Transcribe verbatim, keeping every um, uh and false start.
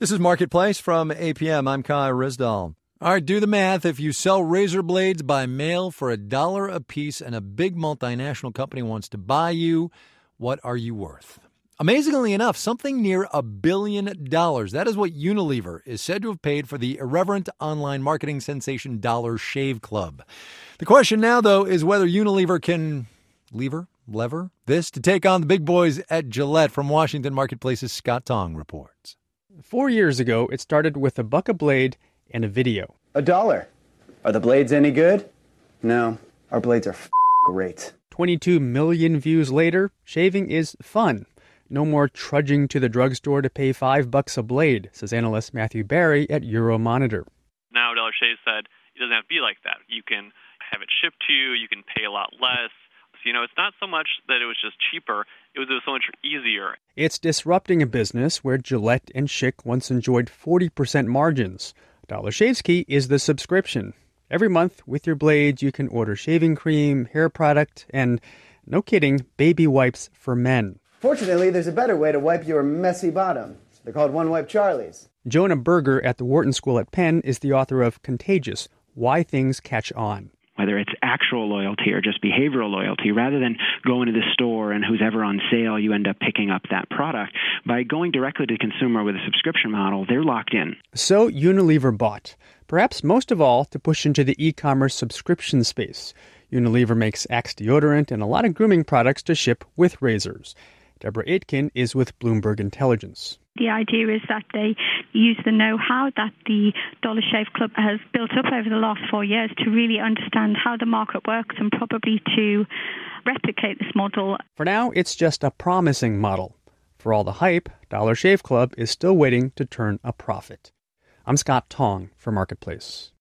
This is Marketplace from A P M. I'm Kai Rizdal. All right, do the math. If you sell razor blades by mail for a dollar a piece and a big multinational company wants to buy you, what are you worth? Amazingly enough, something near a billion dollars. That is what Unilever is said to have paid for the irreverent online marketing sensation Dollar Shave Club. The question now, though, is whether Unilever can lever, lever this to take on the big boys at Gillette. From Washington, Marketplace's Scott Tong reports. Four years ago, it started with a buck a blade and a video. A dollar. Are the blades any good? No, our blades are f- great. twenty-two million views later, shaving is fun. No more trudging to the drugstore to pay five bucks a blade, says analyst Matthew Barry at Euromonitor. Now Dollar Shave said it doesn't have to be like that. You can have it shipped to you. You can pay a lot less. So, you know, it's not so much that it was just cheaper. It was, it was so much easier. It's disrupting a business where Gillette and Schick once enjoyed forty percent margins. Dollar Shave's key is the subscription. Every month, with your blades, you can order shaving cream, hair product, and, no kidding, baby wipes for men. Fortunately, there's a better way to wipe your messy bottom. They're called One Wipe Charlies. Jonah Berger at the Wharton School at Penn is the author of Contagious: Why Things Catch On. Whether it's actual loyalty or just behavioral loyalty, rather than going to the store and who's ever on sale, you end up picking up that product. By going directly to the consumer with a subscription model, they're locked in. So Unilever bought, perhaps most of all, to push into the e-commerce subscription space. Unilever makes Axe deodorant and a lot of grooming products to ship with razors. Deborah Aitken is with Bloomberg Intelligence. The idea is that they use the know-how that the Dollar Shave Club has built up over the last four years to really understand how the market works and probably to replicate this model. For now, it's just a promising model. For all the hype, Dollar Shave Club is still waiting to turn a profit. I'm Scott Tong for Marketplace.